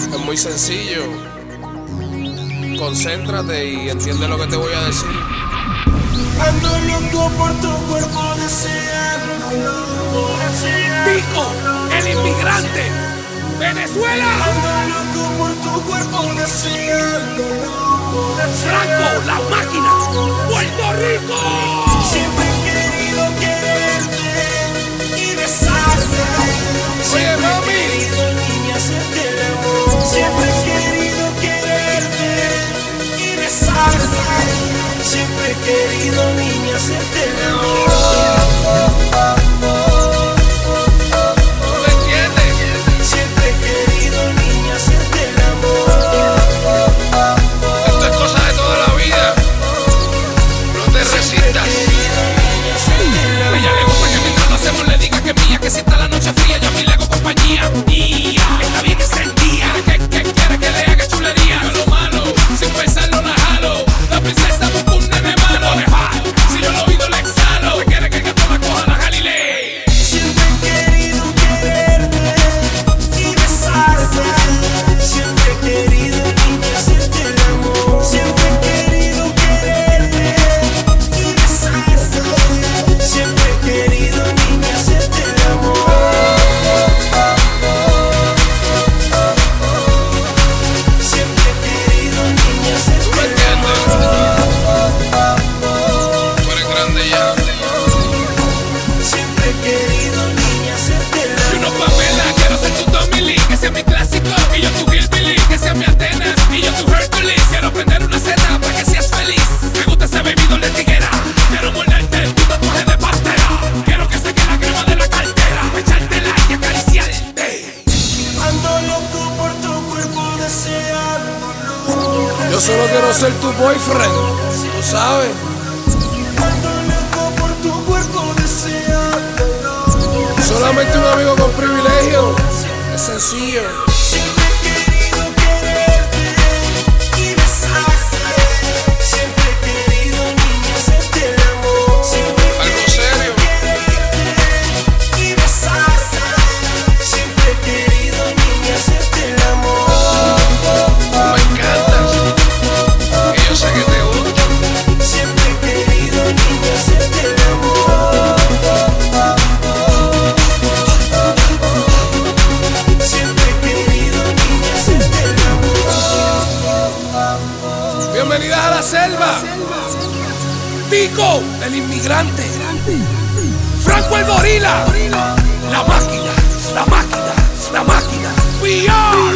Es muy sencillo. Concéntrate y entiende lo que te voy a decir. Ando loco por tu cuerpo deseándolo. Tico, el inmigrante, Venezuela. Ando loco por tu cuerpo deseándolo. Franco, la máquina, Puerto Rico. Siempre he querido quererte y besarte. Siempre he querido, niña, hacerte el amor. Siempre he querido quererte y besarte. Siempre he querido, niña, hacerte el amor. ¿Tú me entiendes? Siempre he querido, niña, hacerte el amor. Esto es cosa de toda la vida. No te resistas. Ella le gusta que mientras lo hacemos le diga que es mía, que si está la noche fría yo a mí le hago compañía. Y está bien encendida, que quiere que le haga chulería. Yo lo malo, sin pensarlo la jalo. La princesa busca un nene malo. Si yo lo oído le exhalo. Se quiere que el gato la coja la Galilei. Siempre he querido quererte y besarte. Siempre he querido, niña, hacerte el amor. Siempre he querido quererte y besarte. Siempre he querido, niña, hacerte el amor. Siempre he querido, niña, hacerte el amor. Tú eres grande ya. Siempre he querido, niña, hacerte el amor. Yo no Pamela, quiero ser tu Tommy Lee, que sea mi clásico, y yo tu Hillbilly, que sea mi Atenas, y yo tu Hercules. Quiero prender una cena para que seas feliz. Me gusta ese bebido de tiguera. Quiero morderte tu tatuaje de pastera. Quiero que saque la crema de la cartera, pa' echártela y acariciarte. Ando loco por tu cuerpo deseándolo. Yo solo quiero ser tu boyfriend. Tú sabes. Ando loco por tu cuerpo deseándolo. Solamente un amigo con privilegio. Es sencillo. Siempre he querido quererte y besarte. Siempre he querido, niña, hacerte el amor. Siempre he Algo serio. querido y besarte. Siempre he querido, niña, hacerte el amor. Tú me encantas. Y yo sé que te gusta. Siempre he querido, niña, hacerte el amor. Siempre he querido, niña, hacerte el amor. Bienvenidas a la selva. Tico, el inmigrante, Franco el gorila, la máquina, la máquina, la máquina. We are